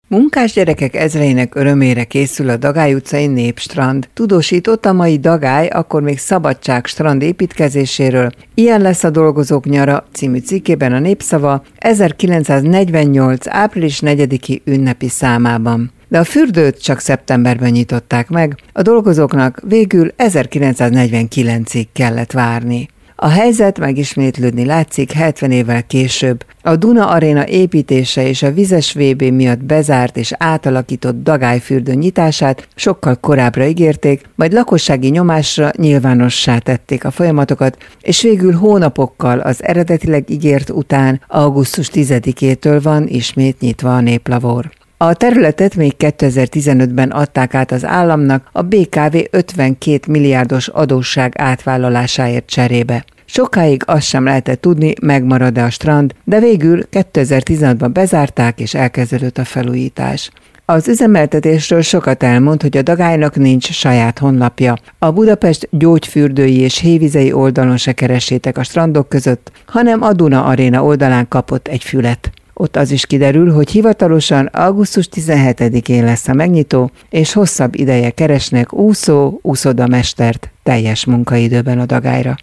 Munkás gyerekek ezreinek örömére készül a Dagály utcai Népstrand. Tudósított a mai Dagály akkor még Szabadság strand építkezéséről. Ilyen lesz a dolgozók nyara című cikkében a Népszava 1948. április 4-i ünnepi számában. De a fürdőt csak szeptemberben nyitották meg, a dolgozóknak végül 1949-ig kellett várni. A helyzet megismétlődni látszik 70 évvel később. A Duna Aréna építése és a vizes VB miatt bezárt és átalakított Dagály fürdő nyitását sokkal korábbra ígérték, majd lakossági nyomásra nyilvánossá tették a folyamatokat, és végül hónapokkal az eredetileg ígért után augusztus 10-től van ismét nyitva a néplavor. A területet még 2015-ben adták át az államnak a BKV 52 milliárdos adósság átvállalásáért cserébe. Sokáig azt sem lehetett tudni, megmarad-e a strand, de végül 2016-ban bezárták és elkezdődött a felújítás. Az üzemeltetésről sokat elmond, hogy a Dagálynak nincs saját honlapja. A Budapest gyógyfürdői és hévizei oldalon se keressétek a strandok között, hanem a Duna Aréna oldalán kapott egy fület. Ott az is kiderül, hogy hivatalosan augusztus 17-én lesz a megnyitó, és hosszabb ideje keresnek úszódamestert teljes munkaidőben a Dagályra.